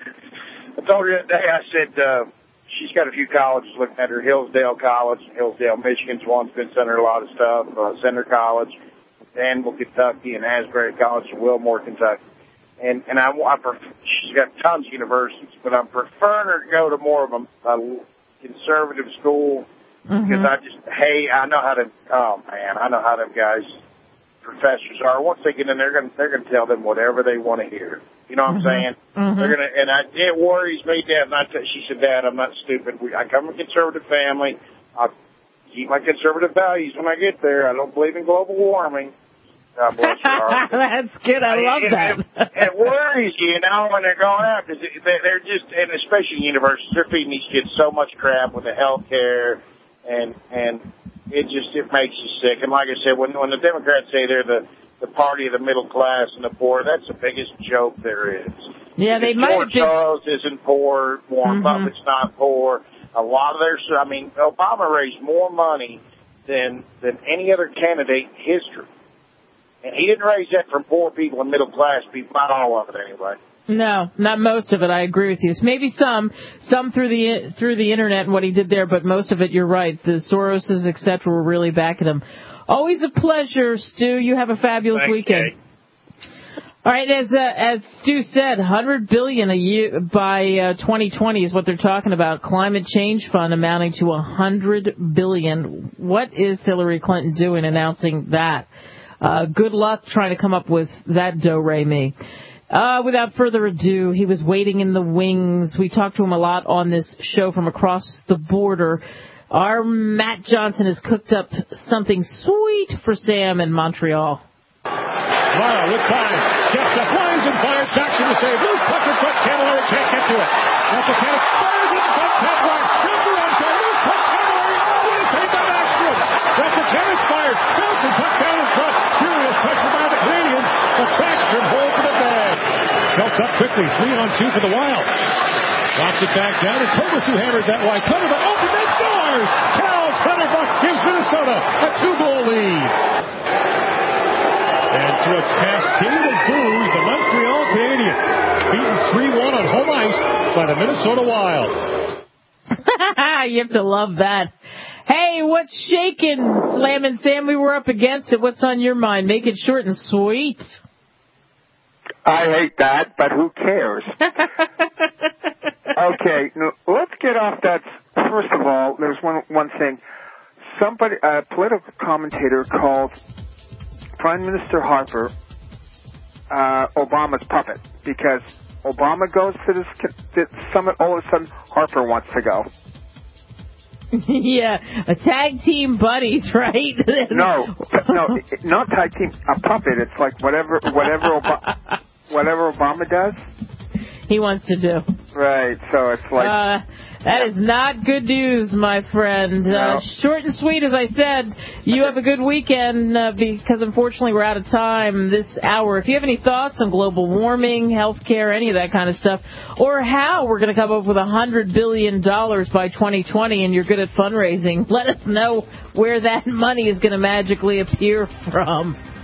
told her that day, I said, uh, she's got a few colleges looking at her. Hillsdale College, Hillsdale, Michigan's one's been sending her a lot of stuff. Uh, Center College, Danville, Kentucky, and Asbury College in Wilmore, Kentucky. And and I, I pref- she's got tons of universities, but I'm preferring her to go to more of a, a conservative school Mm-hmm. because I just, hey, I know how to. Oh man, I know how them guys, professors are. Once they get in, they're gonna they're gonna tell them whatever they want to hear. You know what Mm-hmm. I'm saying? Mm-hmm. They're gonna, and I, it worries me, Dad. And I t- she said, Dad, I'm not stupid. We, I come from a conservative family. I keep my conservative values when I get there. I don't believe in global warming. God bless your heart. That's good. I love it, that. It, it worries you, you know, when they're going out because they're just, and especially universities, they're feeding these kids so much crap with the health care, and and it just it makes you sick. And like I said, when when the Democrats say they're the the party of the middle class and the poor, that's the biggest joke there is. Yeah, they because might George have been. Soros isn't poor. Warren Mm-hmm. Buffett's not poor. A lot of their, I mean, Obama raised more money than than any other candidate in history. And he didn't raise that from poor people and middle class people, not all of it anyway. No, not most of it. I agree with you. Maybe some, some through the through the internet and what he did there, but most of it, you're right. The Soroses, et cetera, were really backing him. Always a pleasure, Stu. You have a fabulous Thanks, weekend. Kate. All right, as uh, as Stu said, one hundred billion dollars a year by uh, twenty twenty is what they're talking about. Climate change fund amounting to one hundred billion dollars. What is Hillary Clinton doing announcing that? Uh, good luck trying to come up with that do-re-mi. Uh, without further ado, he was waiting in the wings. We talked to him a lot on this show from across the border. Our Matt Johnson has cooked up something sweet for Sam in Montreal. Mara with time. Steps up, lines and fires. Jackson to save. Loose puck and foot. Cavallari can't get to it. That's a panic. Fires at the front. Pat line. Jumper on side. Loose puck. Cavallari. What a save by Backstrom. That's a tennis fired. Bouncing puck down in front. Furious pressure by the Canadians. But Backstrom holds for the bag. Schultz up quickly. Three on two for the Wild. Drops it back down. And Cobra two-hammered that wide. Clutterbuck open. They scores. Cal Clutterbuck gives Minnesota a two-goal lead. And to a cascade of boos, the Montreal Canadiens beaten three one on home ice by the Minnesota Wild. You have to love that. Hey, what's shaking, Slam and Sam? We were up against it. What's on your mind? Make it short and sweet. I hate that, but who cares? Okay, now, let's get off that. First of all, there's one one thing. Somebody, a political commentator called Prime Minister Harper uh, Obama's puppet because Obama goes to this, this summit, all of a sudden Harper wants to go. Yeah, a tag team buddies, right? no, no, not tag team. A puppet. It's like whatever, whatever, Obama, whatever Obama does, he wants to do. Right. So it's like uh, that is not good news, my friend. No. Uh, short and sweet, as I said. You have a good weekend uh, because unfortunately we're out of time this hour. If you have any thoughts on global warming, healthcare, any of that kind of stuff, or how we're going to come up with one hundred billion dollars by twenty twenty and you're good at fundraising, let us know where that money is going to magically appear from.